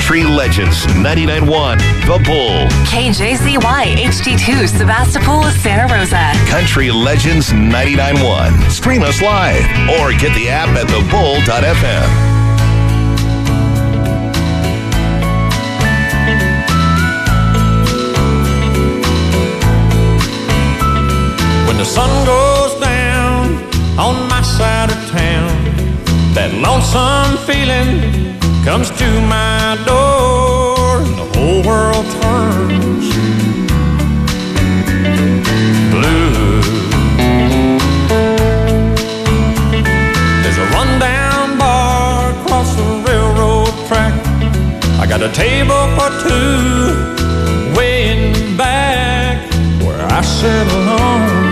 Country Legends 99.1 The Bull. KJZY HD2 Sebastopol, Santa Rosa. Country Legends 99.1. Stream us live or get the app at thebull.fm. When the sun goes down on my side of town, that lonesome feeling comes to my door and the whole world turns blue. There's a rundown bar across the railroad track. I got a table for two way in the back where I sit alone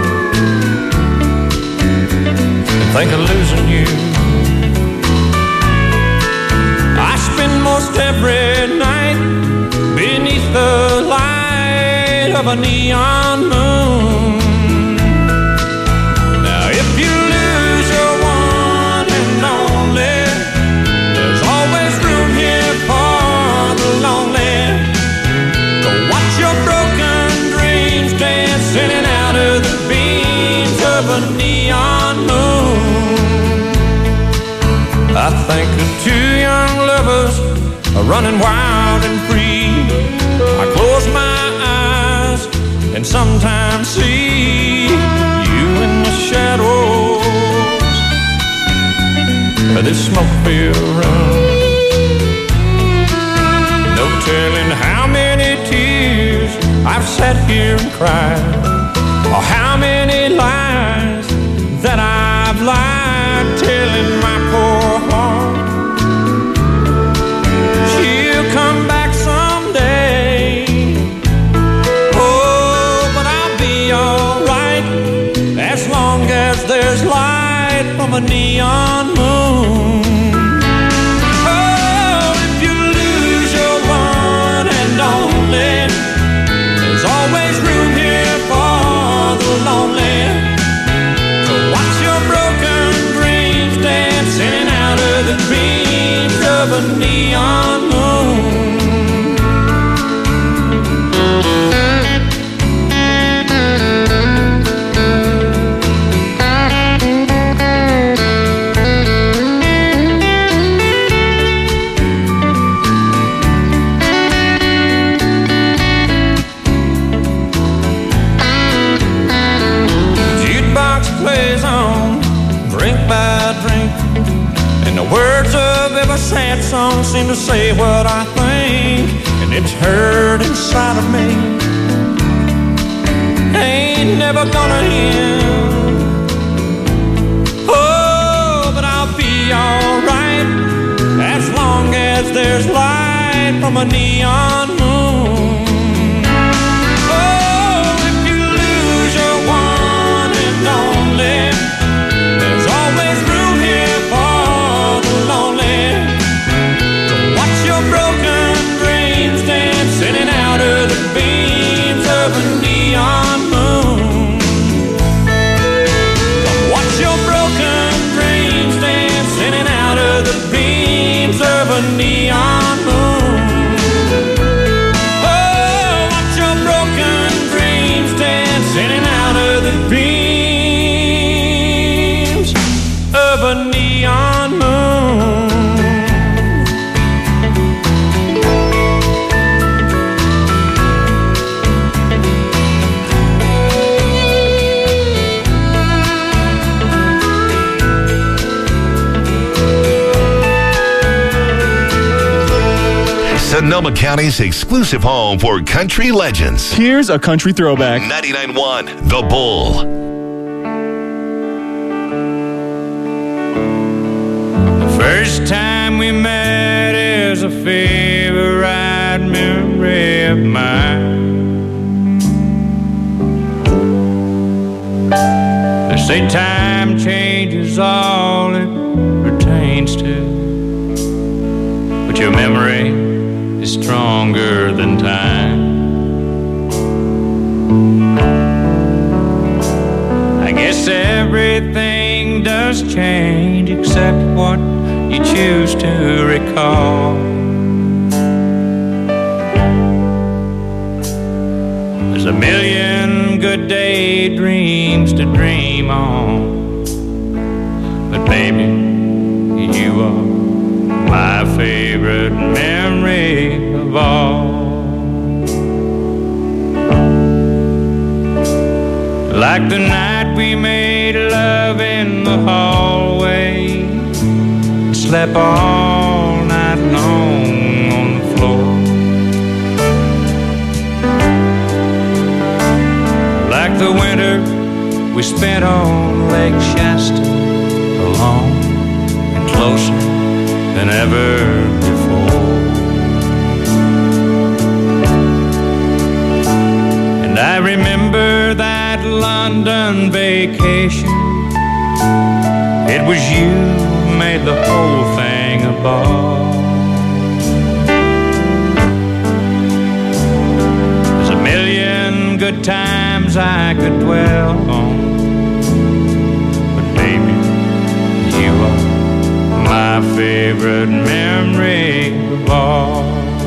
and think of losing you. I spend most every night beneath the light of a neon moon. Now if you lose your one and only, there's always room here for the lonely. Go watch your broken dreams dance in and out of the beams of a neon moon. I think of two young lovers are running wild and free. I close my eyes and sometimes see you in the shadows of this smoke-filled room. No telling how many tears I've sat here and cried, or how many lies that I've lied, telling my poor heart she'll come back someday. Oh, but I'll be alright as long as there's light from a neon moon. Oh, if you lose your one and only, there's always room here for the lonely. So watch your broken dreams dance in and out of the dreams of a neon moon. Plays on, drink by drink, and the words of every sad song seem to say what I think, and it's hurt inside of me. Ain't never gonna end. Oh, but I'll be alright as long as there's light from a neon moon. There's always room here for the lonely. So watch your broken dreams dance in and out of the beams of a neon moon. Watch your broken dreams dance in and out of the beams of a neon moon. Oh, watch your broken dreams dance in and out of the beams of a neon moon. Sonoma County's exclusive home for country legends. Here's a country throwback. 99.1 The Bull. First time we met is a favorite memory of mine. They say time changes all it pertains to, but your memory is stronger than time. I guess everything does change except what you choose to recall. There's a million good daydreams to dream on, but baby, you are my favorite memory of all. Like the night we made love in the hallway, slept all night long on the floor. Like the winter we spent on Lake Shasta, alone and closer than ever before. And I remember that London vacation. It was you who made the whole thing a ball. There's a million good times I could dwell on, but baby, you are my favorite memory of all.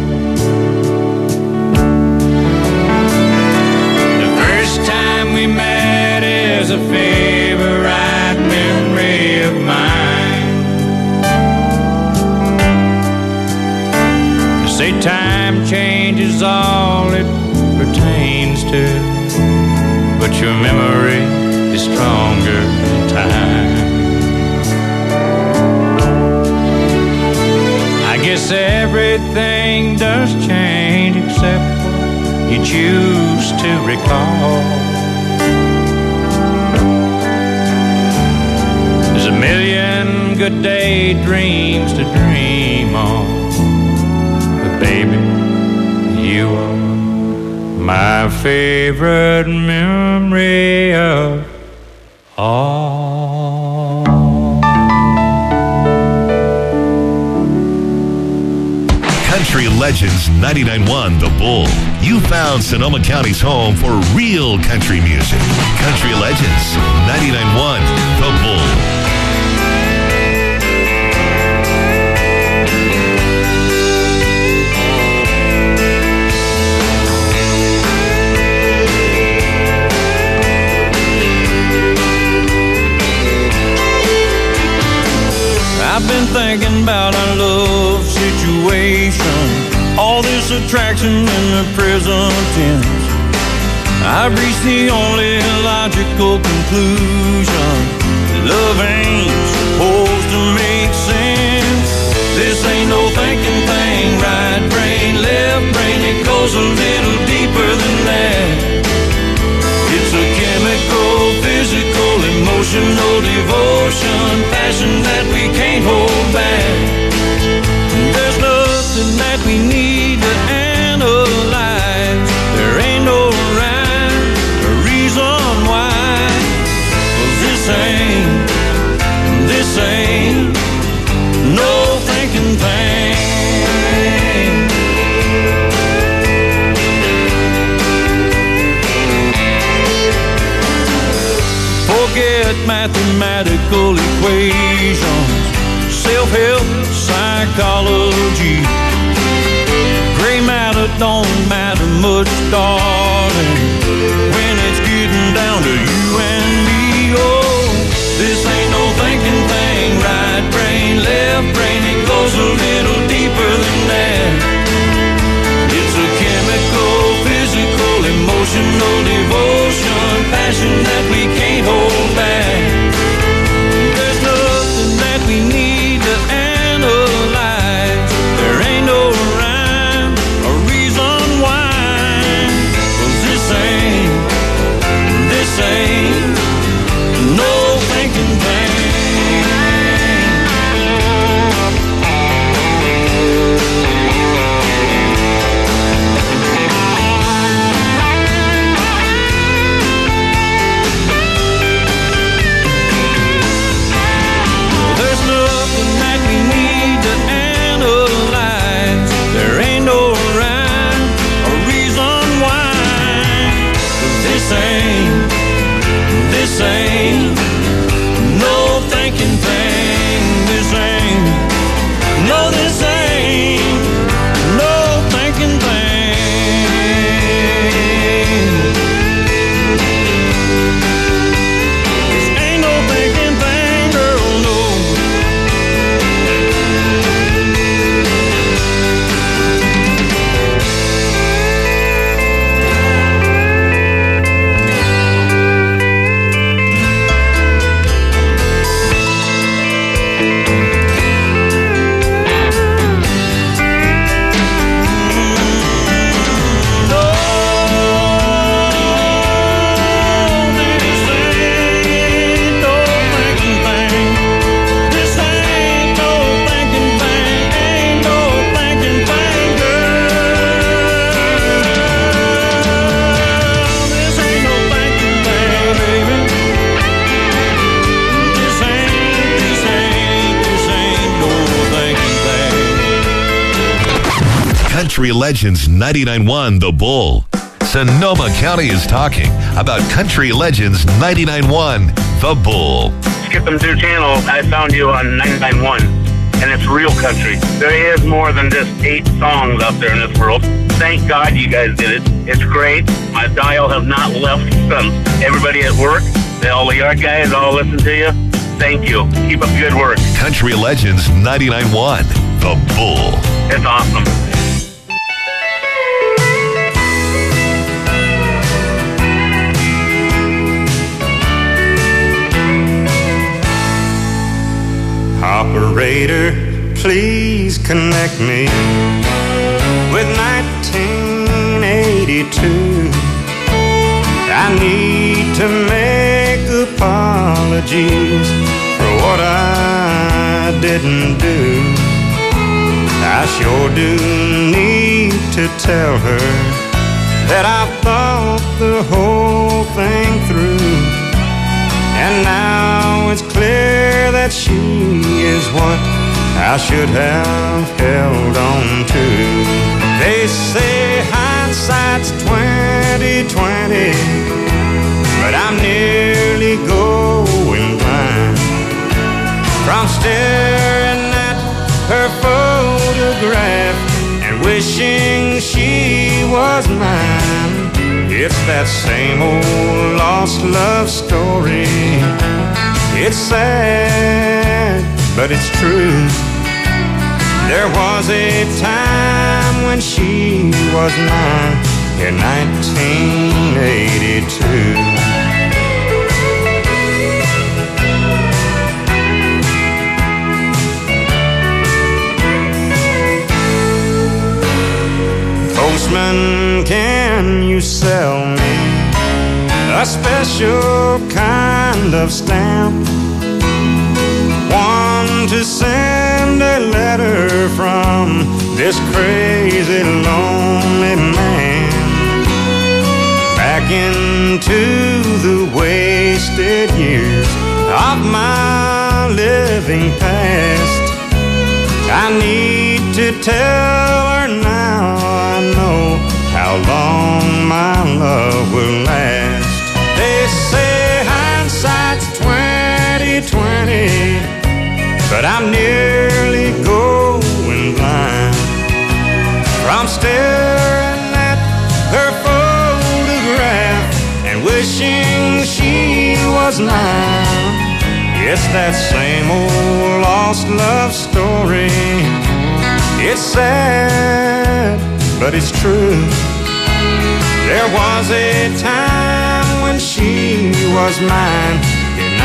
The first time we met is a favorite memory of mine. They say time changes all it pertains to, but your memory is stronger than time. I guess everything does change except you choose to recall. There's a million good daydreams to dream on, but baby, you are my favorite memory of all. Country Legends 99.1 The Bull. You found Sonoma County's home for real country music. Country Legends 99.1 The Bull. I've been thinking about our love situation, all this attraction in the present tense. I've reached the only logical conclusion: love ain't supposed to make sense. This ain't no thinking thing, right brain, left brain, it goes a little deeper than that. It's a chemical, physical, emotional devotion, passion that we can't hold back. There's nothing that we need to analyze. There ain't no rhyme or reason why. 'Cause this ain't no thinking thing. Forget mathematical equations, self-help, psychology. Gray matter don't matter much, darling, when it's getting down to you and me. Oh, this ain't no thinking thing, right brain, left brain, it goes a little deeper than that. It's a chemical, physical, emotional devotion, passion that we can't hold back. There's nothing that we need to analyze. There ain't no rhyme or reason why. 'Cause Country Legends 99.1 The Bull. Sonoma County is talking about Country Legends 99.1 The Bull. Skipping through channels, I found you on 99.1, and it's real country. There is more than just 8 songs out there in this world. Thank God you guys did it. It's great. My dial have not left since. Everybody at work, all the yard guys all listen to you. Thank you. Keep up the good work. Country Legends 99.1 The Bull. It's awesome. Operator, please connect me with 1982. I need to make apologies for what I didn't do. I sure do need to tell her that I've thought the whole thing through. And now it's clear that she is what I should have held on to. They say hindsight's 20/20, but I'm nearly going blind from staring at her photograph and wishing she was mine. It's that same old lost love story. It's sad, but it's true. There was a time when she was mine in 1982. Postman, can you sell me a special kind of stamp? One to send a letter from this crazy lonely man back into the wasted years of my living past. I need to tell her now I know how long my love will last. They say hindsight's 20/20, but I'm nearly going blind from staring at her photograph and wishing she was mine. It's that same old lost love story. It's sad, but it's true. There was a time when she was mine in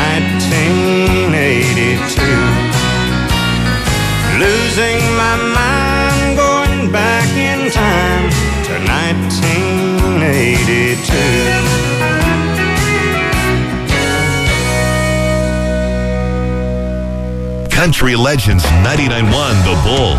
1982. Losing my mind, going back in time to 1982. Country Legends 99.1 The Bull.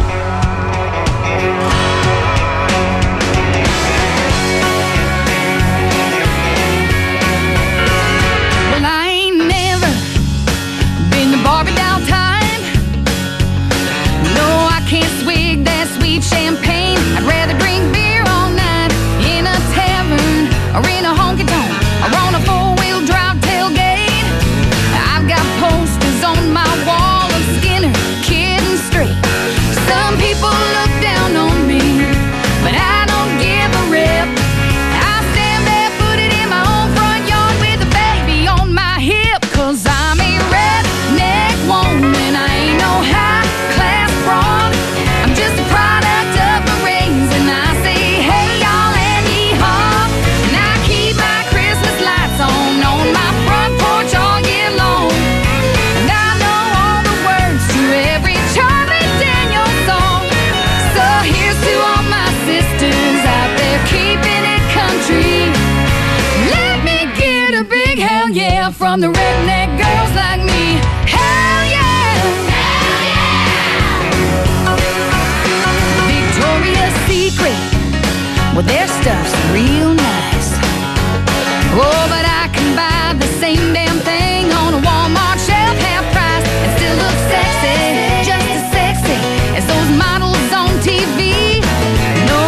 Well, I ain't never been to Barbie doll time. No, I can't swig that sweet champagne. I'd rather drink beer all night in a tavern or in a honky-tonk or on a four-wheel drive tailgate. I've got posters on my wall of Skinner, Kid and Straight. Some people look down on me, but I don't give a rip. I stand barefooted in my own front yard with a baby on my hip, 'cause I'm a redneck woman. I ain't no high-class broad. I'm just a product of my raising. I say, hey, y'all, and yee-haw. And I keep my Christmas lights on my front porch all year long. And I know all the words to every Charlie Daniels song. So here's to all my sisters out there keeping it country. Let me get a big hell yeah from the redneck girls like me. Hell yeah! Hell yeah! Victoria's Secret, well, their stuff's real nice. Oh, but I can buy the same damn thing on a Walmart shelf, half price, and still look sexy, just as sexy as those models on TV. No,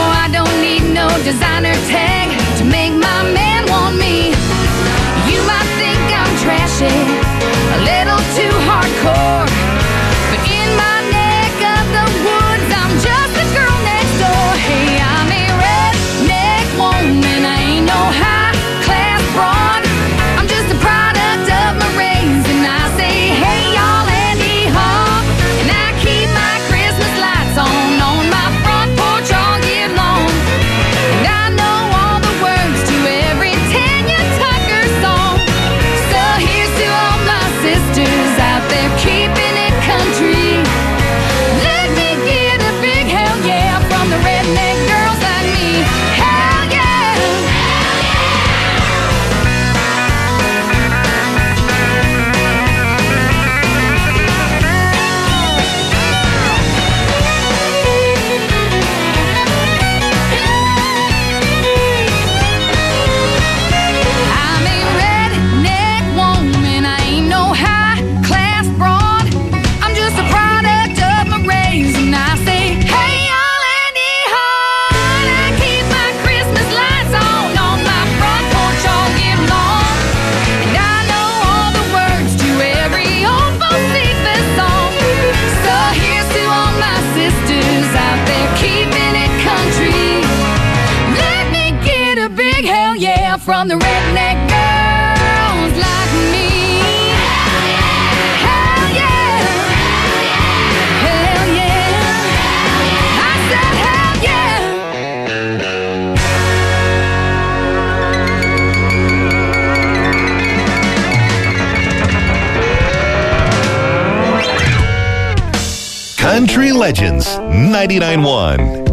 Country Legends 99.1.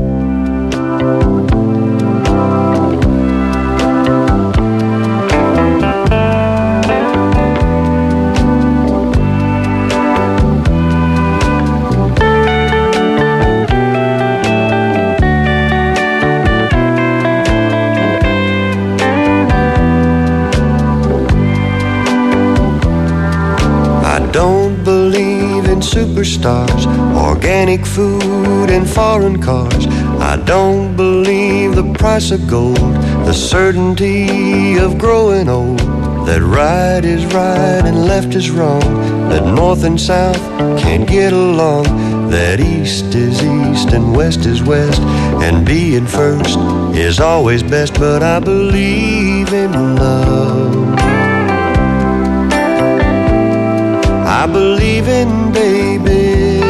Superstars, organic food and foreign cars. I don't believe the price of gold, the certainty of growing old, that right is right and left is wrong, that north and south can't get along, that east is east and west is west, and being first is always best. But I believe in love, I believe in babies,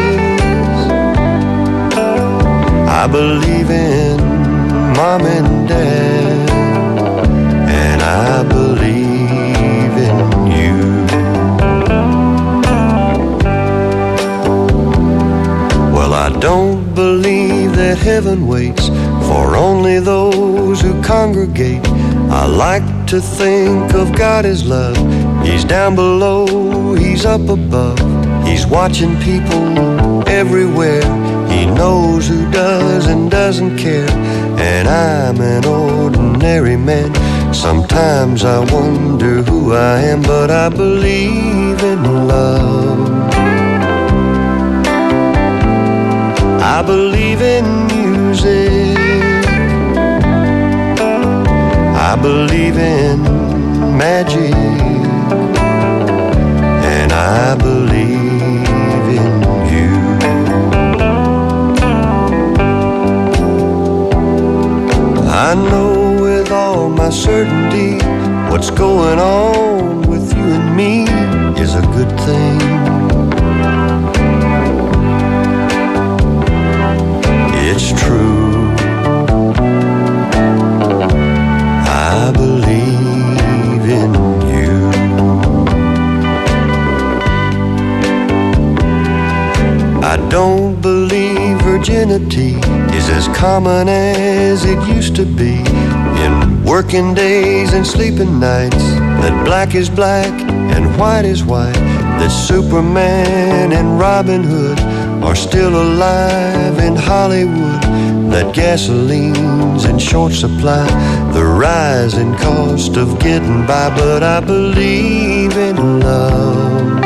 I believe in mom and dad, and I believe in you. Well, I don't believe that heaven waits for only those who congregate. I like to think of God as love. He's down below, He's up above. He's watching people everywhere. He knows who does and doesn't care. And I'm an ordinary man. Sometimes I wonder who I am, but I believe in love. I believe in music, I believe in magic, and I believe in you. I know with all my certainty what's going on with you and me is a good thing. It's true, I believe in you. I don't believe virginity is as common as it used to be. In working days and sleeping nights, that black is black and white is white, that Superman and Robin Hood are still alive in Hollywood, that gasoline's in short supply, the rising cost of getting by. But I believe in love,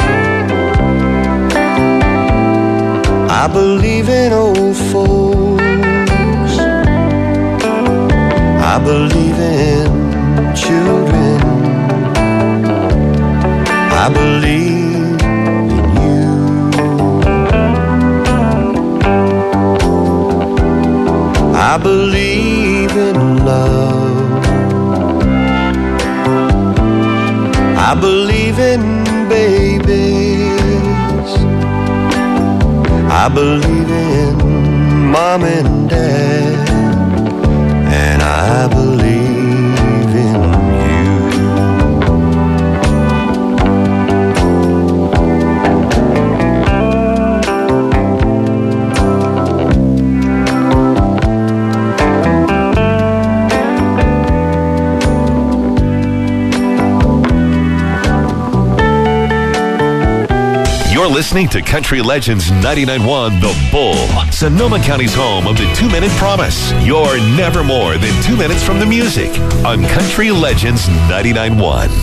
I believe in old folks, I believe in children, I believe I believe in love, I believe in babies, I believe in mom and dad, and I believe in you. You're listening to Country Legends 99.1 The Bull, Sonoma County's home of the 2-Minute Promise. You're never more than 2 minutes from the music on Country Legends 99.1.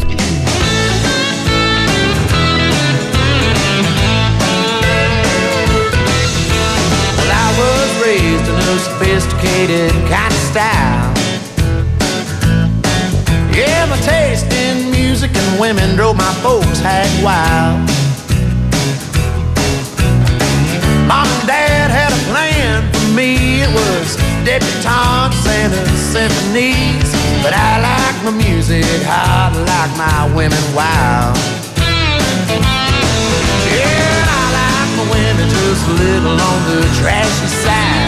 Well, I was raised in a sophisticated kind of style. Yeah, my taste in music and women drove my folks hag wild. Mom and Dad had a plan for me. It was debutantes and symphonies. But I like my music hot, like my women wild. Yeah, I like my women just a little on the trashy side.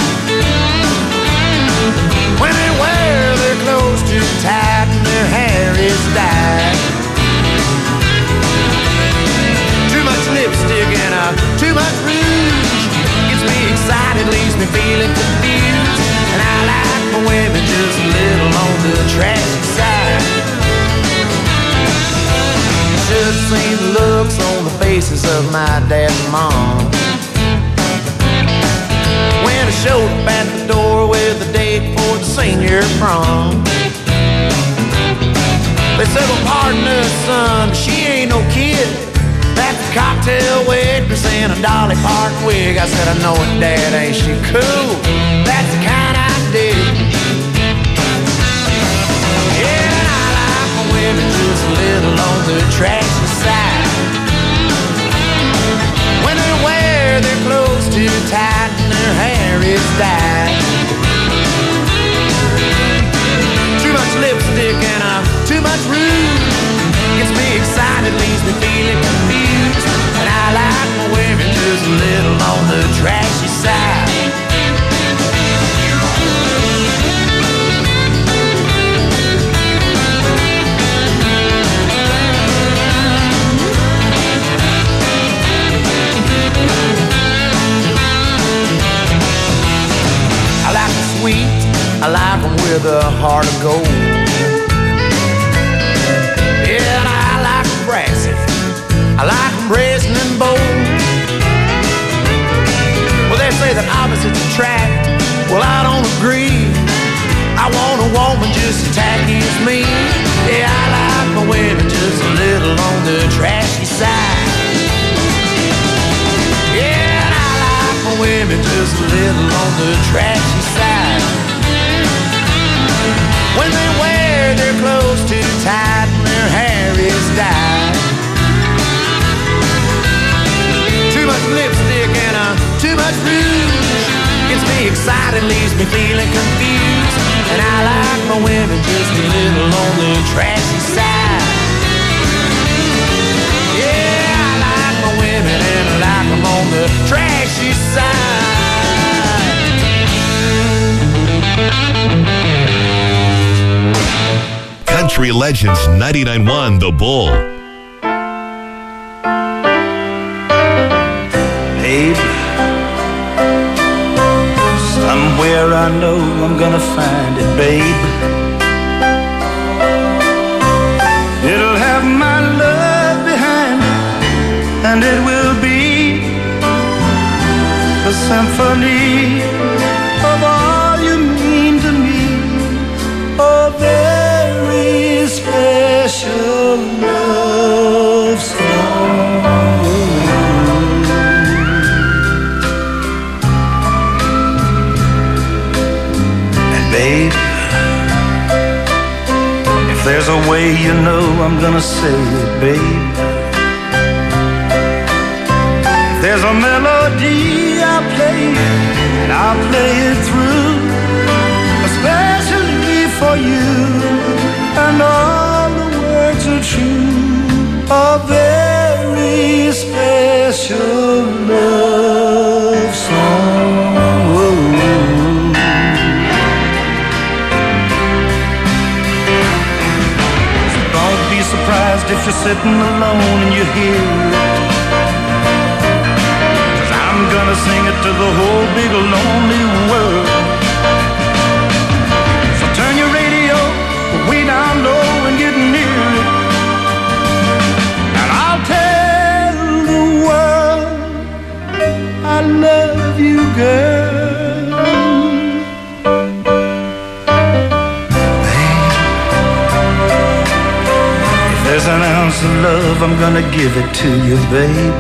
When they wear their clothes too tight and their hair is dyed. Too much lipstick and too much rouge gets me it leaves me feeling confused. And I like my women just a little on the trashy side. Should've seen the looks on the faces of my dad and mom when I showed up at the door with a date for the senior prom. They said, well, pardon us, son, but she ain't no kid. That's a cocktail waitress in a Dolly Parton wig. I said, I know it, Dad, ain't she cool? That's the kind I dig. Yeah, and I like my women just a little on the trashy side. When they wear their clothes too tight and their hair is dyed. Too much lipstick and too much rouge. Gets me excited, leaves me feeling confused. And I like my women just a little on the trashy side. I like them sweet, I like them with a heart of gold. Yeah, and I like them brassy, I like them brazen and bold. Well, they say that opposites attract, well, I don't agree. I want a woman just as tacky as me. Yeah, I like my women just a little on the trashy side. Yeah, and I like my women just a little on the trashy side. When they wear their clothes too tight and their hair is dyed. Too much lipstick and too much rouge. Gets me excited, leaves me feeling confused. And I like my women just a little on the trashy side. Yeah, I like my women and I like them on the trashy side. Country Legends 99.1 The Bull. Babe, somewhere I know I'm gonna find it, babe. It'll have my love behind it, and it will be a symphony of all you mean to me. A very special love song. And babe, if there's a way you know I'm gonna say it, babe. If there's a melody I'll play, and I'll play it through, especially for you, and all the words are true. A very special love song. So don't be surprised if you're sitting alone and you hear it, 'cause I'm gonna sing it to the whole big lonely world. Turn your radio way down low and get near it, and I'll tell the world I love you, girl. Babe, if there's an ounce of love, I'm gonna give it to you, babe.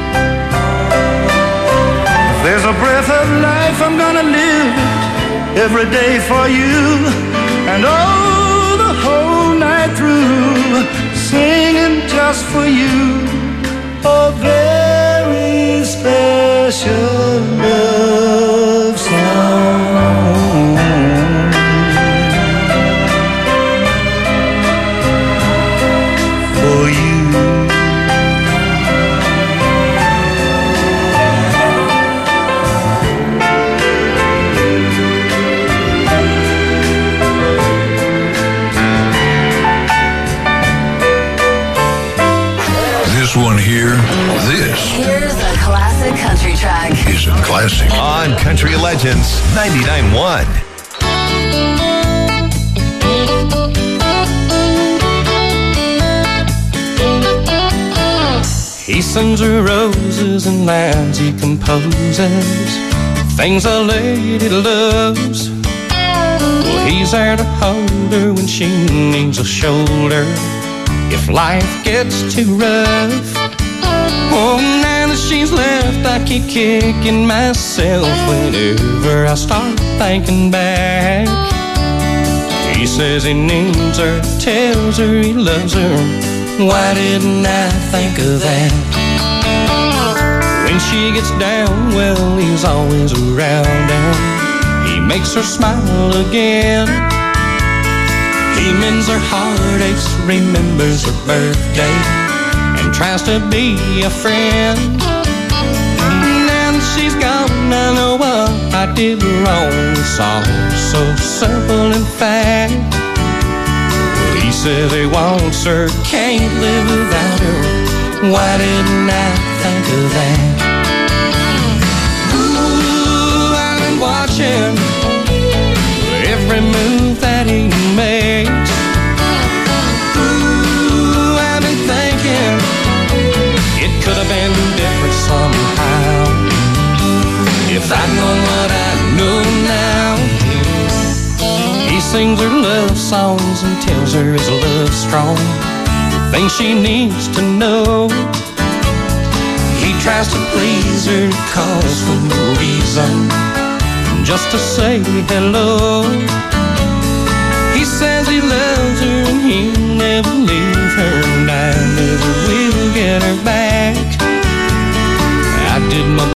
If there's a breath of life, I'm gonna live it every day for you, and oh, the whole night through, singing just for you. A very special love song. For you. One here, this. Here's a classic country track. Is a classic. On Country Legends 99.1. He sends her roses and lines he composes, things a lady loves. Well, he's there to hold her when she needs a shoulder, if life gets too rough. Oh, now that she's left, I keep kicking myself whenever I start thinking back. He says he needs her, tells her he loves her. Why didn't I think of that? When she gets down, well, he's always around and he makes her smile again. He mends her heartaches, remembers her birthday, and tries to be a friend. Now that she's gone, I know what I did wrong. It's all so simple in fact. He says he wants her, can't live without her. Why didn't I think of that? Ooh, I've been watching every move that he makes. Ooh, I've been thinking it could have been different somehow if I'd known what I know now. He sings her love songs and tells her his love's strong, things she needs to know. He tries to please her, calls for no reason, just to say hello. He says he loves her and he'll never leave her, and I never will get her back.